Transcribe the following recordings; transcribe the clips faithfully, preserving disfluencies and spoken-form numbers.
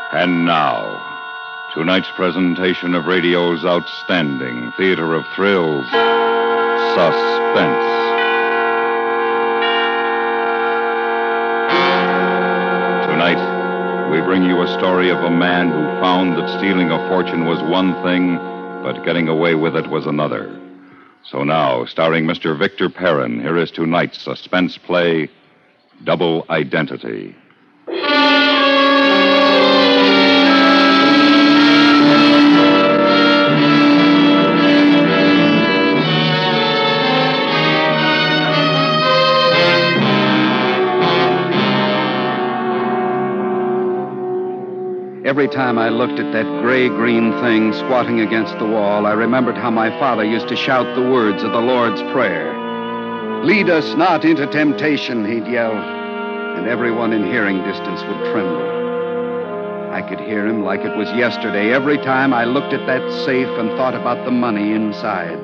And now, tonight's presentation of radio's outstanding theater of thrills, Suspense. Tonight, we bring you a story of a man who found that stealing a fortune was one thing, but getting away with it was another. So now, starring Mister Victor Perrin, here is tonight's suspense play, Double Identity. Every time I looked at that gray-green thing squatting against the wall, I remembered how my father used to shout the words of the Lord's Prayer. "Lead us not into temptation," he'd yell, and everyone in hearing distance would tremble. I could hear him like it was yesterday every time I looked at that safe and thought about the money inside.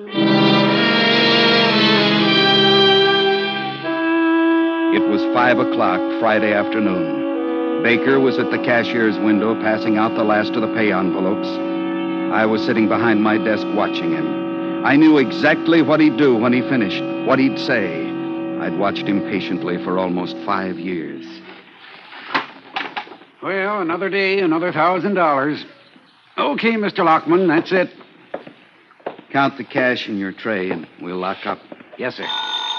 It was five o'clock Friday afternoon. Baker was at the cashier's window passing out the last of the pay envelopes. I was sitting behind my desk watching him. I knew exactly what he'd do when he finished, what he'd say. I'd watched him patiently for almost five years. Well, another day, another thousand dollars. Okay, Mister Lockman, that's it. Count the cash in your tray and we'll lock up. Yes, sir.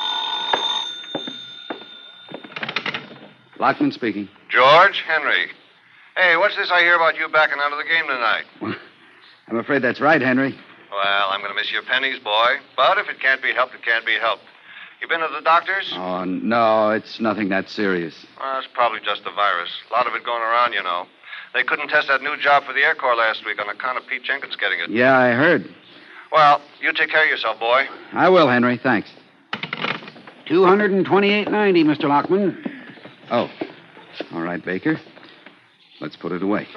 Lockman speaking. George, Henry. Hey, what's this I hear about you backing out of the game tonight? Well, I'm afraid that's right, Henry. Well, I'm going to miss your pennies, boy. But if it can't be helped, it can't be helped. You been to the doctors? Oh, no, it's nothing that serious. Well, it's probably just the virus. A lot of it going around, you know. They couldn't test that new job for the Air Corps last week on account of Pete Jenkins getting it. Yeah, I heard. Well, you take care of yourself, boy. I will, Henry. Thanks. two hundred twenty-eight ninety, Mister Lockman. Oh, all right, Baker. Let's put it away.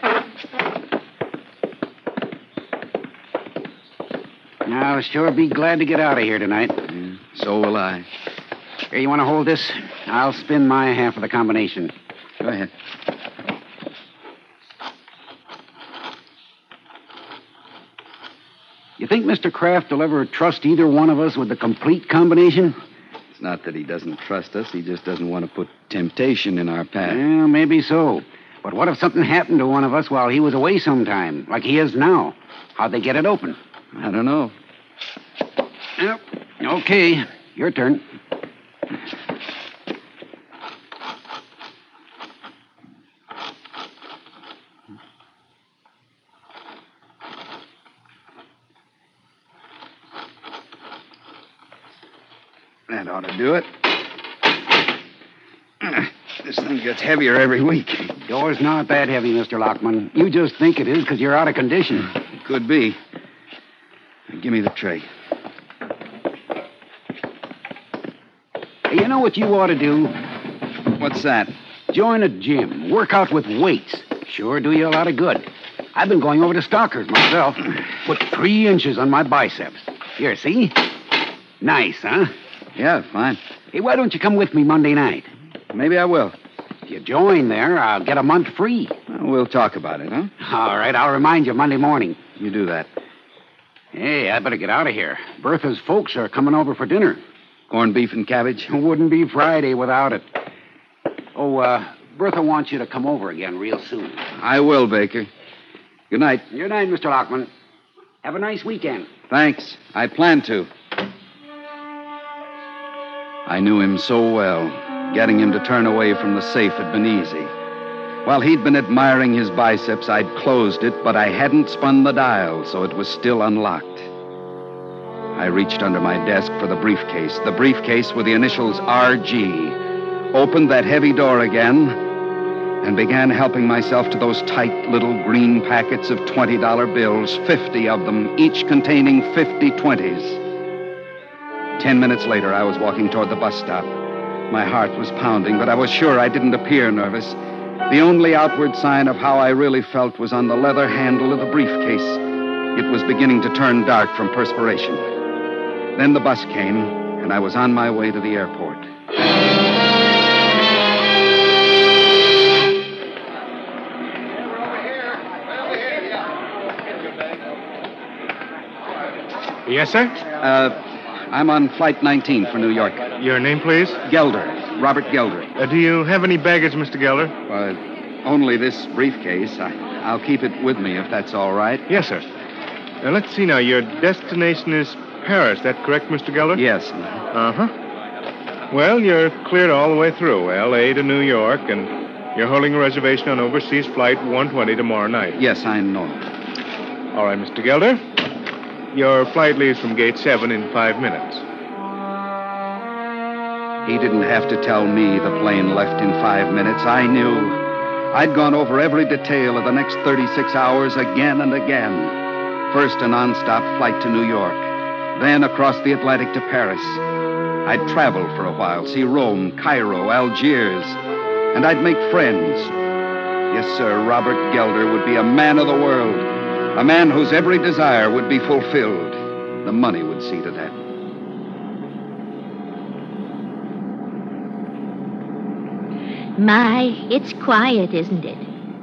I'll sure be glad to get out of here tonight. Yeah, so will I. Here, you want to hold this? I'll spin my half of the combination. Go ahead. You think Mister Kraft will ever trust either one of us with the complete combination? It's not that he doesn't trust us. He just doesn't want to put temptation in our path. Well, maybe so. But what if something happened to one of us while he was away sometime, like he is now? How'd they get it open? I don't know. Yep. Okay. Your turn. That ought to do it. This thing gets heavier every week. Door's not that heavy, Mister Lockman. You just think it is because you're out of condition. Could be. Give me the tray. Hey, you know what you ought to do? What's that? Join a gym. Work out with weights. Sure do you a lot of good. I've been going over to Stocker's myself. Put three inches on my biceps. Here, see? Nice, huh? Yeah, fine. Hey, why don't you come with me Monday night? Maybe I will. If you join there, I'll get a month free. Well, we'll talk about it, huh? All right, I'll remind you Monday morning. You do that. Hey, I better get out of here. Bertha's folks are coming over for dinner. Corned beef and cabbage? Wouldn't be Friday without it. Oh, uh, Bertha wants you to come over again real soon. I will, Baker. Good night. Good night, Mister Lockman. Have a nice weekend. Thanks. I plan to. I knew him so well. Getting him to turn away from the safe had been easy. While he'd been admiring his biceps, I'd closed it, but I hadn't spun the dial, so it was still unlocked. I reached under my desk for the briefcase, the briefcase with the initials R G, opened that heavy door again, and began helping myself to those tight little green packets of twenty dollar bills, fifty of them, each containing fifty twenties. Ten minutes later, I was walking toward the bus stop. My heart was pounding, but I was sure I didn't appear nervous. The only outward sign of how I really felt was on the leather handle of the briefcase. It was beginning to turn dark from perspiration. Then the bus came, and I was on my way to the airport. Yes, sir? Uh, I'm on Flight nineteen for New York. Your name, please? Gelder. Robert Gelder. Uh, do you have any baggage, Mister Gelder? Uh, only this briefcase. I, I'll keep it with me if that's all right. Yes, sir. Now, let's see now. Your destination is Paris. That correct, Mister Gelder? Yes. Uh-huh. Well, you're cleared all the way through. L A to New York, and you're holding a reservation on overseas flight one twenty tomorrow night. Yes, I know. All right, Mister Gelder. Your flight leaves from gate seven in five minutes. He didn't have to tell me the plane left in five minutes. I knew. I'd gone over every detail of the next thirty-six hours again and again. First, a nonstop flight to New York. Then across the Atlantic to Paris. I'd travel for a while, see Rome, Cairo, Algiers. And I'd make friends. Yes, sir, Robert Gelder would be a man of the world. A man whose every desire would be fulfilled. The money would see to that. My, it's quiet, isn't it?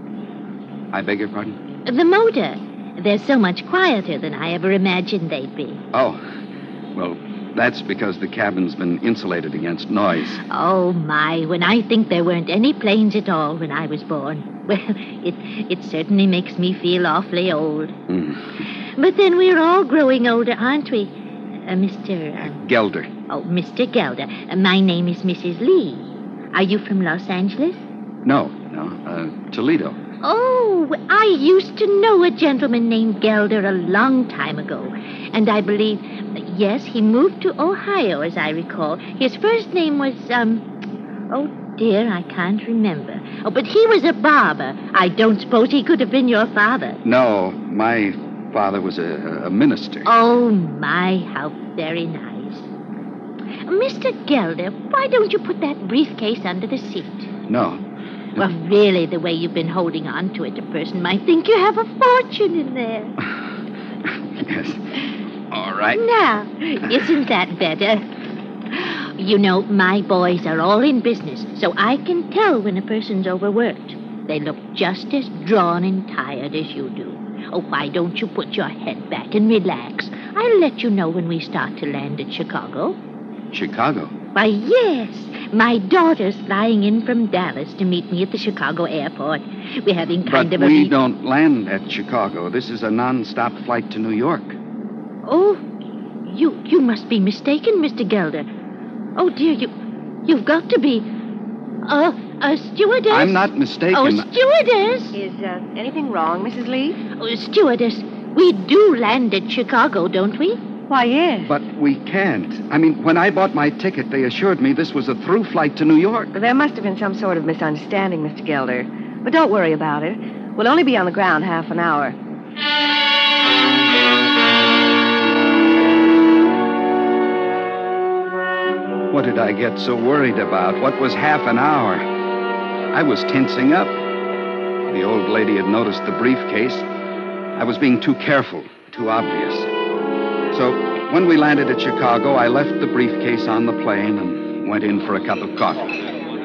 I beg your pardon? The motor. They're so much quieter than I ever imagined they'd be. Oh, well, that's because the cabin's been insulated against noise. Oh, my, when I think there weren't any planes at all when I was born. Well, it, it certainly makes me feel awfully old. Mm. But then we're all growing older, aren't we? Uh, Mister Uh, Gelder. Oh, Mister Gelder. Uh, my name is Missus Lee. Are you from Los Angeles? No, no, uh, Toledo. Oh, I used to know a gentleman named Gelder a long time ago. And I believe, yes, he moved to Ohio, as I recall. His first name was, um, oh, dear, I can't remember. Oh, but he was a barber. I don't suppose he could have been your father. No, my father was a, a minister. Oh, my, how very nice. Mister Gelder, why don't you put that briefcase under the seat? No. Well, really, the way you've been holding on to it, a person might think you have a fortune in there. Yes. All right. Now, isn't that better? You know, my boys are all in business, so I can tell when a person's overworked. They look just as drawn and tired as you do. Oh, why don't you put your head back and relax? I'll let you know when we start to land at Chicago. Chicago? Why, yes. My daughter's flying in from Dallas to meet me at the Chicago airport. We're having kind but of a... we re- don't land at Chicago. This is a non-stop flight to New York. Oh, you you must be mistaken, Mister Gelder. Oh, dear, you, you've got to be... Uh, a stewardess? I'm not mistaken. Oh, stewardess? Is uh, anything wrong, Missus Lee? Oh, stewardess, we do land at Chicago, don't we? Why, yes. But we can't. I mean, when I bought my ticket, they assured me this was a through flight to New York. There must have been some sort of misunderstanding, Mister Gelder. But don't worry about it. We'll only be on the ground half an hour. What did I get so worried about? What was half an hour? I was tensing up. The old lady had noticed the briefcase. I was being too careful, too obvious. So when we landed at Chicago, I left the briefcase on the plane and went in for a cup of coffee.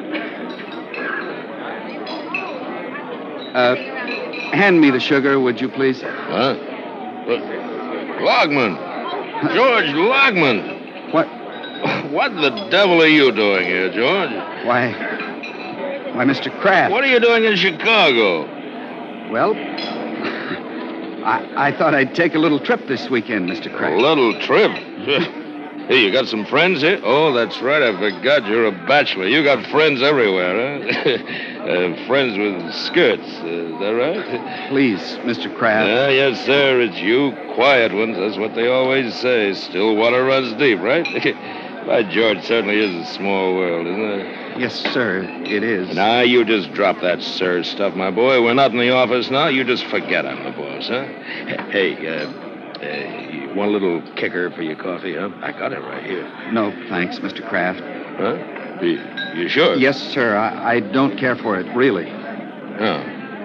Uh, hand me the sugar, would you please? Huh? What? Logman! George Logman! What? What the devil are you doing here, George? Why, why, Mister Kraft. What are you doing in Chicago? Well, I, I thought I'd take a little trip this weekend, Mister A Kraft. little trip? Hey, you got some friends here? Oh, that's right. I forgot you're a bachelor. You got friends everywhere, huh? uh, friends with skirts. Uh, is that right? Please, Mister Kraft. Uh, yes, sir. It's you quiet ones. That's what they always say. Still water runs deep, right? By George, certainly is a small world, isn't it? Yes, sir, it is. Now, you just drop that sir stuff, my boy. We're not in the office now. You just forget I'm the boss, huh? Hey, uh, uh, you want a little kicker for your coffee, huh? I got it right here. No, thanks, Mister Kraft. Huh? You, you sure? Yes, sir. I, I don't care for it, really. Oh.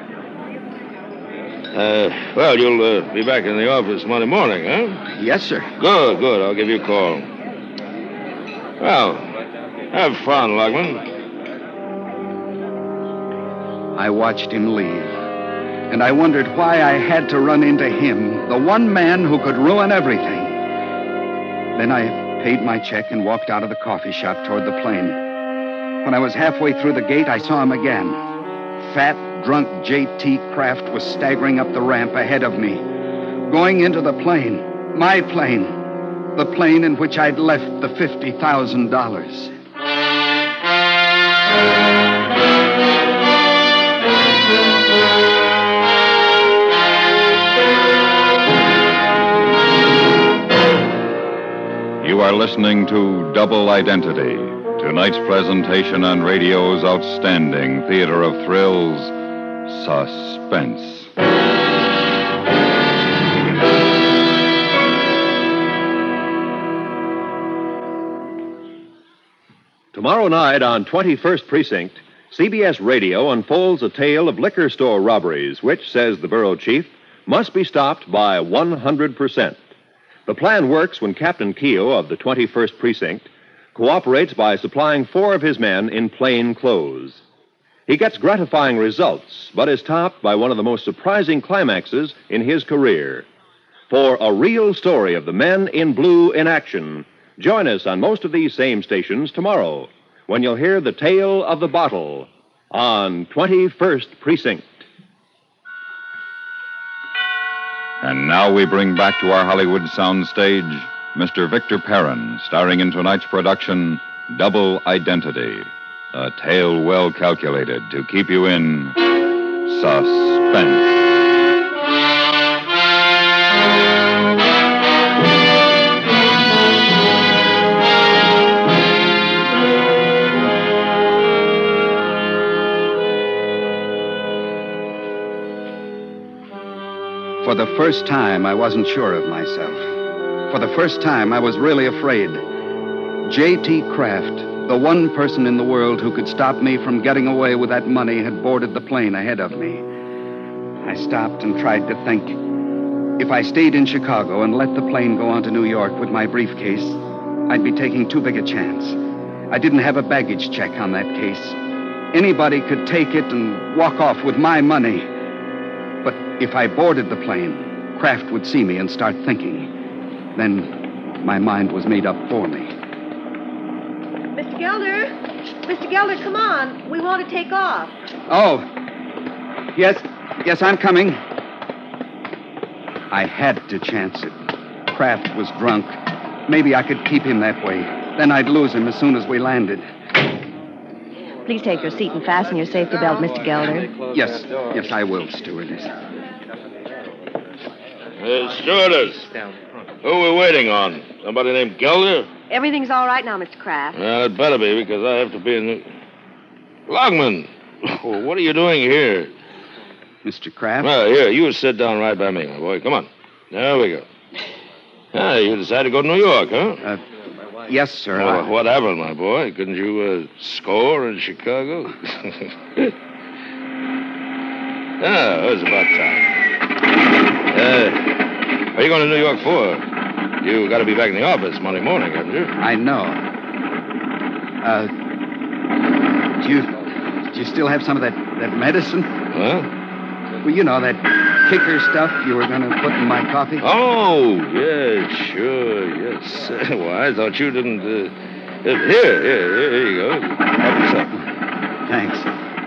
Uh, well, you'll uh, be back in the office Monday morning, huh? Yes, sir. Good, good. I'll give you a call. Well, have fun, Logman. I watched him leave, and I wondered why I had to run into him, the one man who could ruin everything. Then I paid my check and walked out of the coffee shop toward the plane. When I was halfway through the gate, I saw him again. Fat, drunk J T Kraft was staggering up the ramp ahead of me, going into the plane, my plane, the plane in which I'd left the fifty thousand dollars. You are listening to Double Identity, tonight's presentation on radio's outstanding theater of thrills, Suspense. Tomorrow night on twenty-first Precinct, C B S Radio unfolds a tale of liquor store robberies, which, says the bureau chief, must be stopped by one hundred percent. The plan works when Captain Keogh of the twenty-first Precinct cooperates by supplying four of his men in plain clothes. He gets gratifying results, but is topped by one of the most surprising climaxes in his career. For a real story of the men in blue in action, join us on most of these same stations tomorrow, when you'll hear the tale of the bottle on twenty-first Precinct. And now we bring back to our Hollywood soundstage Mister Victor Perrin, starring in tonight's production, Double Identity, a tale well calculated to keep you in suspense. For the first time, I wasn't sure of myself. For the first time, I was really afraid. J T Kraft, the one person in the world who could stop me from getting away with that money, had boarded the plane ahead of me. I stopped and tried to think. If I stayed in Chicago and let the plane go on to New York with my briefcase, I'd be taking too big a chance. I didn't have a baggage check on that case. Anybody could take it and walk off with my money. But if I boarded the plane, Kraft would see me and start thinking. Then my mind was made up for me. Mister Gelder? Mister Gelder, come on. We want to take off. Oh. Yes, yes, I'm coming. I had to chance it. Kraft was drunk. Maybe I could keep him that way. Then I'd lose him as soon as we landed. Please take your seat and fasten your safety belt, Mister Gelder. Yes, yes, I will, stewardess. Uh, stewardess, who are we waiting on? Somebody named Gelder? Everything's all right now, Mister Kraft. Well, it better be, because I have to be in the... Logman, what are you doing here? Mister Kraft? Well, here, you sit down right by me, my boy. Come on. There we go. Ah, you decided to go to New York, huh? Uh, yes, sir. Well, I... what happened, my boy? Couldn't you uh, score in Chicago? Ah, it was about time. Uh, what are you going to New York for? You got to be back in the office Monday morning, haven't you? I know. Uh, do you, do you still have some of that, that medicine? Huh? Well, you know, that kicker stuff you were going to put in my coffee? Oh, yeah, sure, yes. Well, I thought you didn't... Uh... Here, here, here, here you go. Help yourself. Thanks.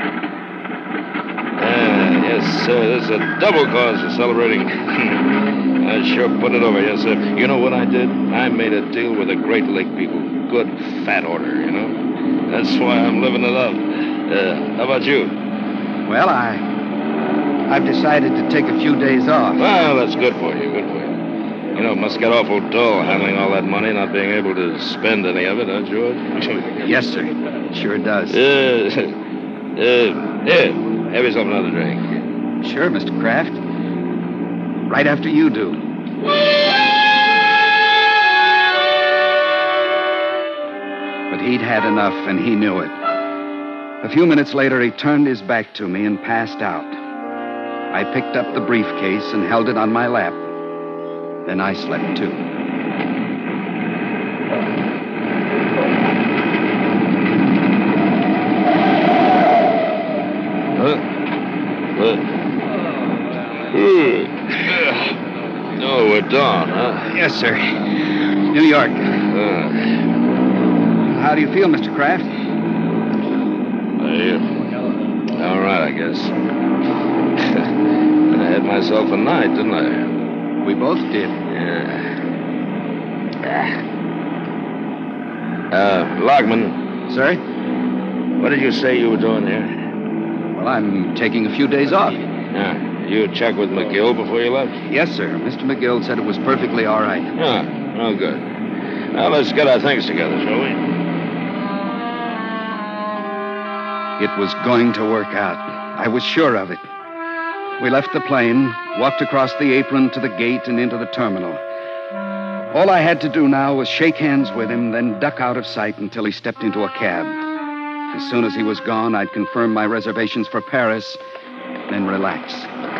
Ah, yes, sir, this is a double cause for celebrating. I sure put it over, yes, sir. You know what I did? I made a deal with the Great Lake people. Good fat order, you know? That's why I'm living it up. Uh, how about you? Well, I... I've decided to take a few days off. Well, that's good for you, good for you. You know, it must get awful dull handling all that money, not being able to spend any of it, huh, George? Yes, sir. It sure does. Uh, uh, here, have yourself another drink. Sure, Mister Kraft. Right after you do. But he'd had enough, and he knew it. A few minutes later, he turned his back to me and passed out. I picked up the briefcase and held it on my lap. Then I slept, too. Huh? What? Oh, we're done, huh? Yes, sir. New York. Uh, How do you feel, Mister Kraft? I, all right, I guess. I had myself a night, didn't I? We both did. Yeah. Uh, Lockman. Sir? What did you say you were doing here? Well, I'm taking a few days off. Yeah. You checked with McGill before you left? Yes, sir. Mister McGill said it was perfectly all right. Ah, oh, good. Now, let's get our things together, shall we? It was going to work out. I was sure of it. We left the plane, walked across the apron to the gate and into the terminal. All I had to do now was shake hands with him, then duck out of sight until he stepped into a cab. As soon as he was gone, I'd confirm my reservations for Paris, then relax.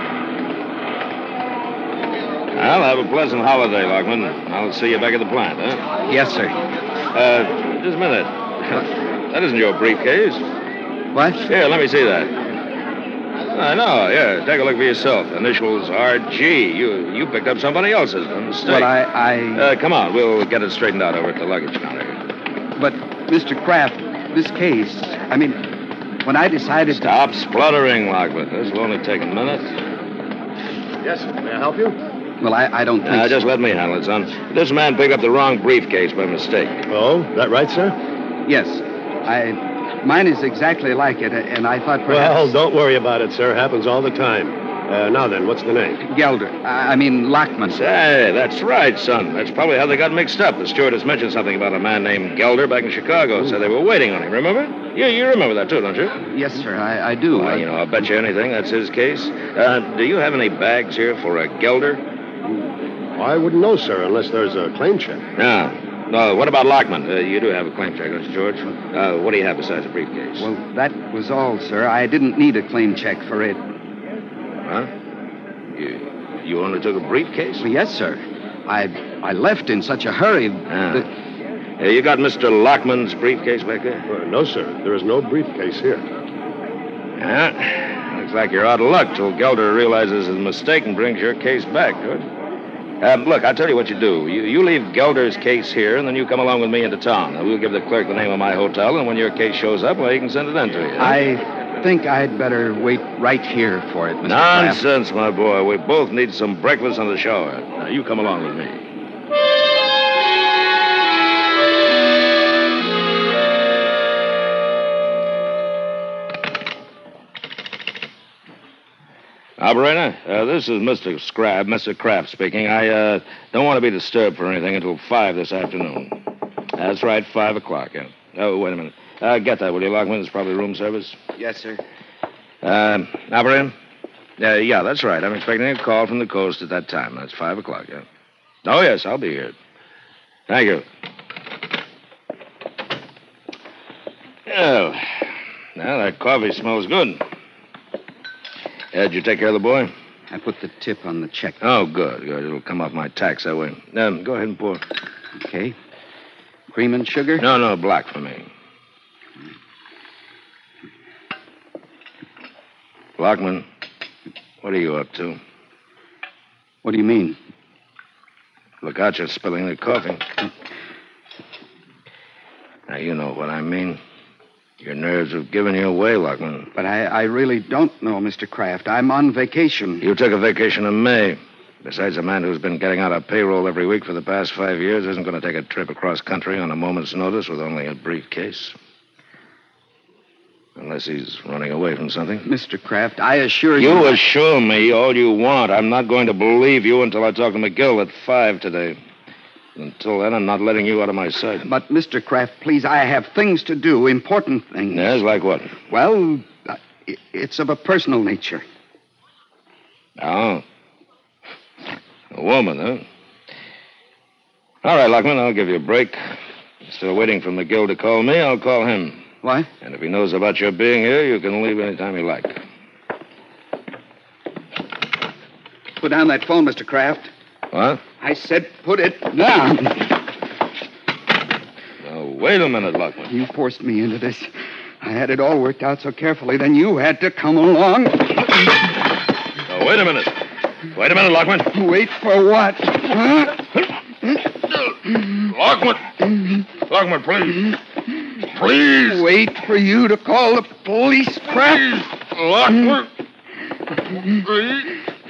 Well, have a pleasant holiday, Lockman. I'll see you back at the plant, huh? Yes, sir. Uh, just a minute. That isn't your briefcase. What? Here, let me see that. I know, yeah. Take a look for yourself. Initials R G. You you picked up somebody else's. A mistake. Well, I... I... Uh, come on. We'll get it straightened out over at the luggage counter. But, Mister Kraft, this case... I mean, when I decided Stop to... spluttering, Lockman. This will only take a minute. Yes, may I help you? Well, I, I don't think Uh, so. just let me handle it, son. This man picked up the wrong briefcase by mistake. Oh, that right, sir? Yes. I... Mine is exactly like it, and I thought perhaps... Well, don't worry about it, sir. Happens all the time. Uh, now then, what's the name? Gelder. I, I mean, Lockman. Say, that's right, son. That's probably how they got mixed up. The stewardess mentioned something about a man named Gelder back in Chicago. Said they were waiting on him, remember? Yeah, you remember that, too, don't you? Yes, sir, I, I do. Well, I... you know, I'll bet you anything that's his case. Uh, do you have any bags here for a Gelder? I wouldn't know, sir, unless there's a claim check. No. No, what about Lockman? Uh, you do have a claim check, don't you, George? Uh, what do you have besides a briefcase? Well, that was all, sir. I didn't need a claim check for it. Huh? You, you only took a briefcase? Well, yes, sir. I I left in such a hurry. Ah. that... Uh, you got Mister Lockman's briefcase back there? Uh, no, sir. There is no briefcase here. Yeah. Looks like you're out of luck till Gelder realizes his mistake and brings your case back, George. Um, look, I'll tell you what you do. You, you leave Gelder's case here, and then you come along with me into town. Now, we'll give the clerk the name of my hotel, and when your case shows up, well, he can send it in to you. Huh? I think I'd better wait right here for it, Mister Kraft. Nonsense, my boy. We both need some breakfast and a shower. Now, you come along with me. Operator, uh, this is Mister Scrab, Mister Kraft speaking. I uh, don't want to be disturbed for anything until five this afternoon. That's right, five o'clock. Yeah. Oh, wait a minute. Uh, get that, will you, Lockman? It's probably room service. Yes, sir. Uh, operator? Uh, yeah, that's right. I'm expecting a call from the coast at that time. That's five o'clock, yeah. Oh, yes, I'll be here. Thank you. Oh, now that coffee smells good. Uh, did you take care of the boy? I put the tip on the check. Oh, good, good. It'll come off my tax that way. Um, go ahead and pour. Okay. Cream and sugar? No, no, black for me. Lockman, what are you up to? What do you mean? Look out, you're spilling the coffee. Now, you know what I mean. Your nerves have given you away, Lockman. But I, I really don't know, Mister Kraft. I'm on vacation. You took a vacation in May. Besides, a man who's been getting out of payroll every week for the past five years isn't going to take a trip across country on a moment's notice with only a briefcase. Unless he's running away from something. Mister Kraft, I assure you... You assure me all you want. I'm not going to believe you until I talk to McGill at five today. Until then, I'm not letting you out of my sight. But, Mister Kraft, please, I have things to do, important things. Yes, like what? Well, uh, it's of a personal nature. Oh. A woman, huh? All right, Lockman, I'll give you a break. Still waiting for McGill to call me, I'll call him. What? And if he knows about your being here, you can leave any time you like. Put down that phone, Mister Kraft. What? I said put it down. Now, wait a minute, Lockman. You forced me into this. I had it all worked out so carefully, then you had to come along. Now, wait a minute. Wait a minute, Lockman. Wait for what? Huh? Lockman! Lockman, please. Please. Wait for you to call the police, Kraft. Lockman. Please.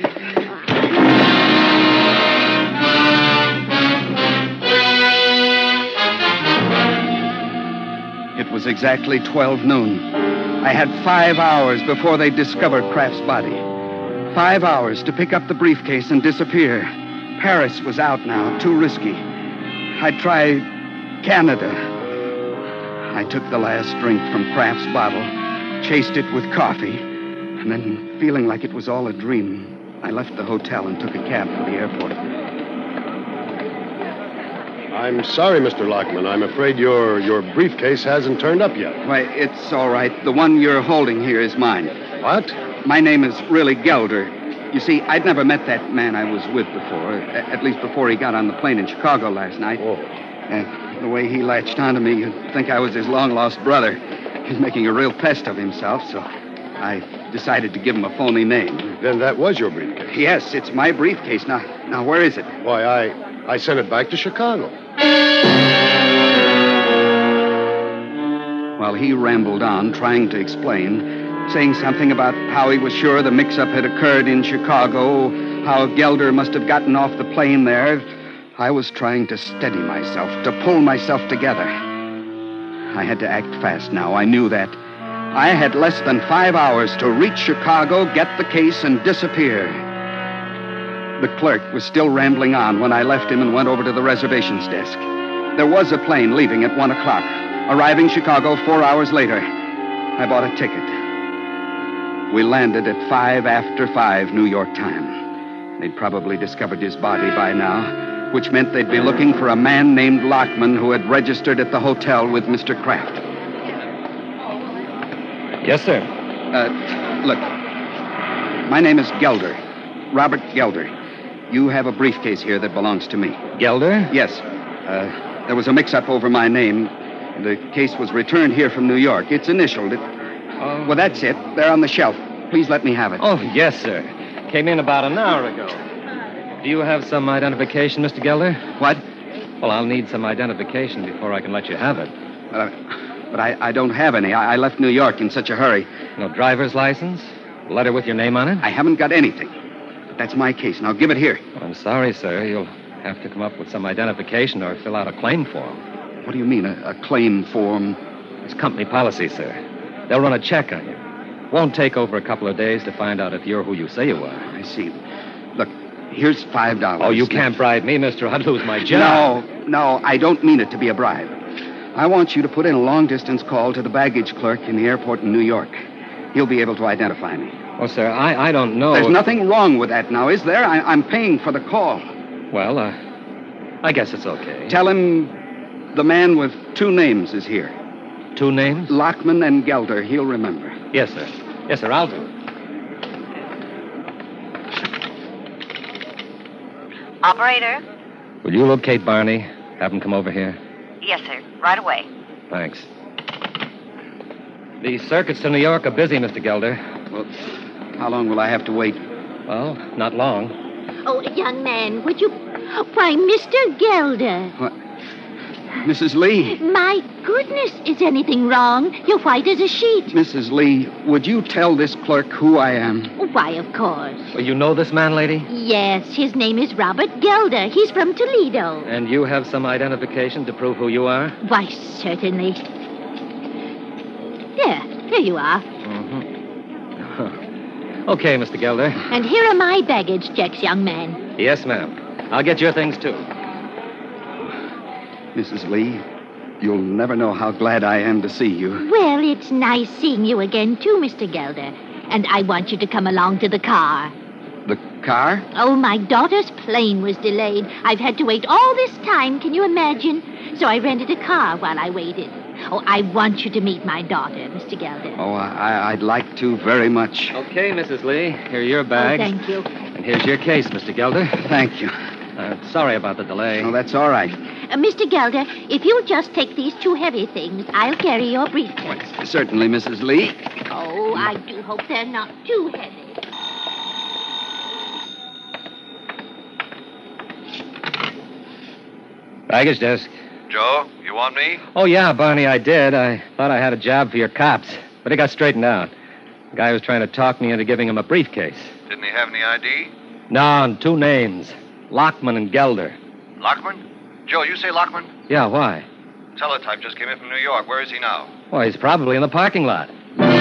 It was exactly twelve noon. I had five hours before they discovered Kraft's body. Five hours to pick up the briefcase and disappear. Paris was out now, too risky. I'd try Canada. I took the last drink from Kraft's bottle, chased it with coffee, and then, feeling like it was all a dream, I left the hotel and took a cab for the airport. I'm sorry, Mister Lockman. I'm afraid your your briefcase hasn't turned up yet. Why, it's all right. The one you're holding here is mine. What? My name is really Gelder. You see, I'd never met that man I was with before, at least before he got on the plane in Chicago last night. Oh. Uh, the way he latched onto me, you'd think I was his long-lost brother. He's making a real pest of himself, so I decided to give him a phony name. Then that was your briefcase? Yes, it's my briefcase. Now, now where is it? Why, I, I sent it back to Chicago. While he rambled on, trying to explain, saying something about how he was sure the mix-up had occurred in Chicago, how Gelder must have gotten off the plane there, I was trying to steady myself, to pull myself together. I had to act fast now. I knew that. I had less than five hours to reach Chicago, get the case, and disappear. The clerk was still rambling on when I left him and went over to the reservations desk. There was a plane leaving at one o'clock, arriving Chicago four hours later. I bought a ticket. We landed at five after five New York time. They'd probably discovered his body by now, which meant they'd be looking for a man named Lockman who had registered at the hotel with Mister Kraft. Yes, sir. Uh, look, my name is Gelder, Robert Gelder. You have a briefcase here that belongs to me. Gelder? Yes. Uh, there was a mix-up over my name. The case was returned here from New York. It's initialed. It... Oh. Well, that's it. They're on the shelf. Please let me have it. Oh, yes, sir. Came in about an hour ago. Do you have some identification, Mister Gelder? What? Well, I'll need some identification before I can let you have it. Uh, but I, I don't have any. I, I left New York in such a hurry. No driver's license? A letter with your name on it? I haven't got anything. But that's my case. Now, give it here. Well, I'm sorry, sir. You'll have to come up with some identification or fill out a claim form. What do you mean, a, a claim form? It's company policy, sir. They'll run a check on you. Won't take over a couple of days to find out if you're who you say you are. I see. Look, here's five dollars. Oh, you can't bribe me, mister. I'd lose my job. No, no, I don't mean it to be a bribe. I want you to put in a long-distance call to the baggage clerk in the airport in New York. He'll be able to identify me. Oh, sir, I, I don't know. There's nothing wrong with that now, is there? I, I'm paying for the call. Well, uh, I guess it's okay. Tell him the man with two names is here. Two names? Lockman and Gelder. He'll remember. Yes, sir. Yes, sir, I'll do it. Operator? Will you locate Barney? Have him come over here? Yes, sir. Right away. Thanks. The circuits to New York are busy, Mister Gelder. Well, how long will I have to wait? Well, not long. Oh, young man, would you... Why, Mister Gelder. What? Missus Lee. My goodness, is anything wrong? You're white as a sheet. Missus Lee, would you tell this clerk who I am? Why, of course. Well, you know this man, lady? Yes, his name is Robert Gelder. He's from Toledo. And you have some identification to prove who you are? Why, certainly. There, there you are. Mm-hmm. Okay, Mister Gelder. And here are my baggage checks, young man. Yes, ma'am. I'll get your things, too. Missus Lee, you'll never know how glad I am to see you. Well, it's nice seeing you again, too, Mister Gelder. And I want you to come along to the car. The car? Oh, my daughter's plane was delayed. I've had to wait all this time, can you imagine? So I rented a car while I waited. Oh, I want you to meet my daughter, Mister Gelder. Oh, I, I'd like to very much. Okay, Missus Lee. Here are your bags. Oh, thank you. And here's your case, Mister Gelder. Thank you. Uh, sorry about the delay. Oh, that's all right. Uh, Mister Gelder, if you'll just take these two heavy things, I'll carry your briefcase. Certainly, Missus Lee. Oh, I do hope they're not too heavy. Baggage desk. Joe, you want me? Oh, yeah, Barney, I did. I thought I had a job for your cops, but it got straightened out. The guy was trying to talk me into giving him a briefcase. Didn't he have any I D? No, and two names, Lockman and Gelder. Lockman? Joe, you say Lockman? Yeah, why? Teletype just came in from New York. Where is he now? Well, he's probably in the parking lot.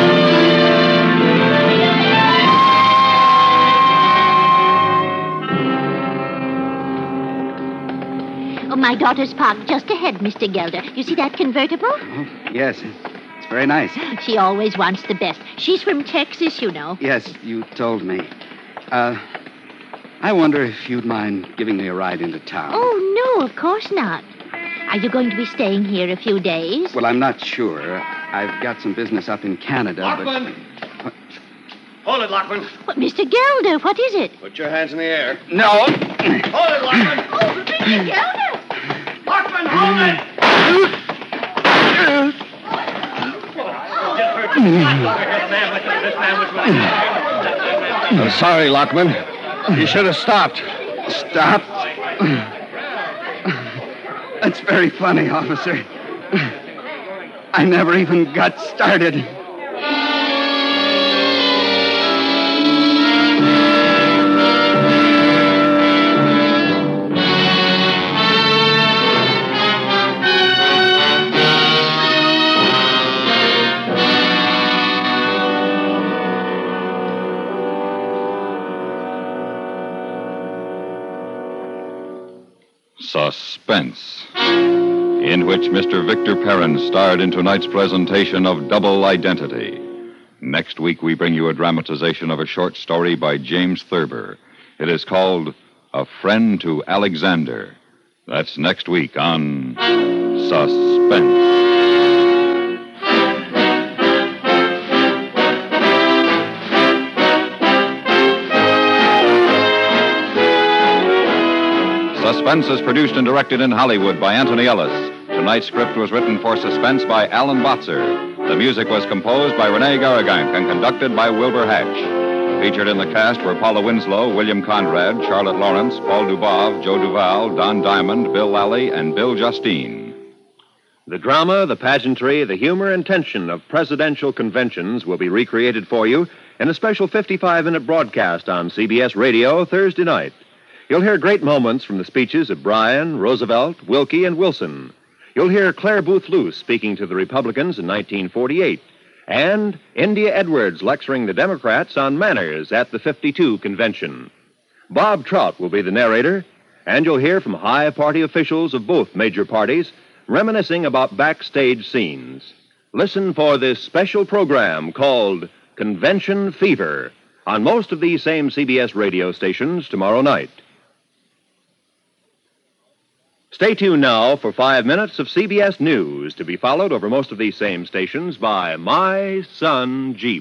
Oh, my daughter's parked just ahead, Mister Gelder. You see that convertible? Oh, yes, it's very nice. She always wants the best. She's from Texas, you know. Yes, you told me. Uh, I wonder if you'd mind giving me a ride into town. Oh, no, of course not. Are you going to be staying here a few days? Well, I'm not sure. I've got some business up in Canada, Lockman! but... Hold it, Lockman. What, Mister Gelder, what is it? Put your hands in the air. No! Hold it, Lockman! Oh, Mister Gelder! Lockman, hold it! Oh, sorry, Lockman. You should have stopped. Stopped? That's very funny, officer. I never even got started. Suspense, in which Mister Victor Perrin starred in tonight's presentation of Double Identity. Next week, we bring you a dramatization of a short story by James Thurber. It is called A Friend to Alexander. That's next week on Suspense. Suspense is produced and directed in Hollywood by Anthony Ellis. Tonight's script was written for Suspense by Alan Botzer. The music was composed by Rene Garrigank and conducted by Wilbur Hatch. Featured in the cast were Paula Winslow, William Conrad, Charlotte Lawrence, Paul Dubov, Joe Duval, Don Diamond, Bill Lally, and Bill Justine. The drama, the pageantry, the humor and tension of presidential conventions will be recreated for you in a special fifty-five minute broadcast on C B S Radio Thursday night. You'll hear great moments from the speeches of Bryan, Roosevelt, Wilkie, and Wilson. You'll hear Claire Booth Luce speaking to the Republicans in nineteen forty-eight, and India Edwards lecturing the Democrats on manners at the fifty-two convention. Bob Trout will be the narrator, and you'll hear from high party officials of both major parties reminiscing about backstage scenes. Listen for this special program called Convention Fever on most of these same C B S radio stations tomorrow night. Stay tuned now for five minutes of C B S News, to be followed over most of these same stations by My Son Jeep.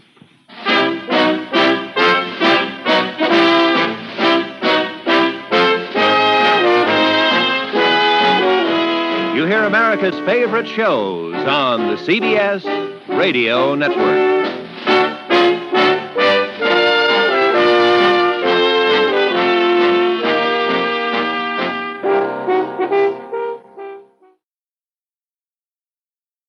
You hear America's favorite shows on the C B S Radio Network.